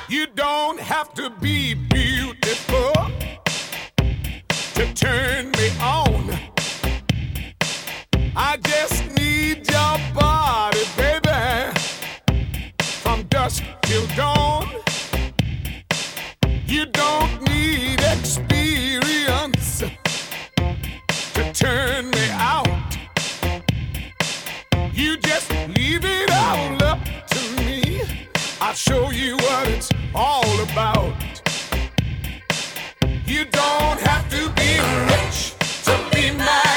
You don't have to be beautiful to turn me on. I just need your body, baby, from dusk till dawn. You don't need experience to turn me out. You just leave it all up to me. I'll show you what it's all about. You don't have to be rich to be mine.